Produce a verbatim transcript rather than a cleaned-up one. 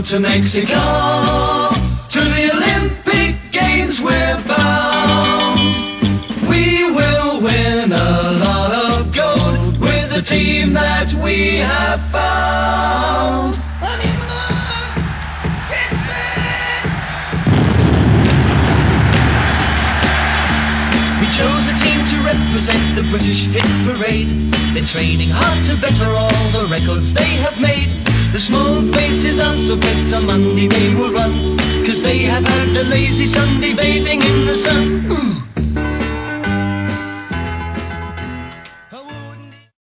to Mexico, to the Olympic Games we're bound. We will win a lot of gold with the team that we have found. We chose a team to represent the British hit parade. They're training hard to better all the records they have made. The small faces are so fit on Monday they will run, 'cause they have had a lazy Sunday bathing in the sun.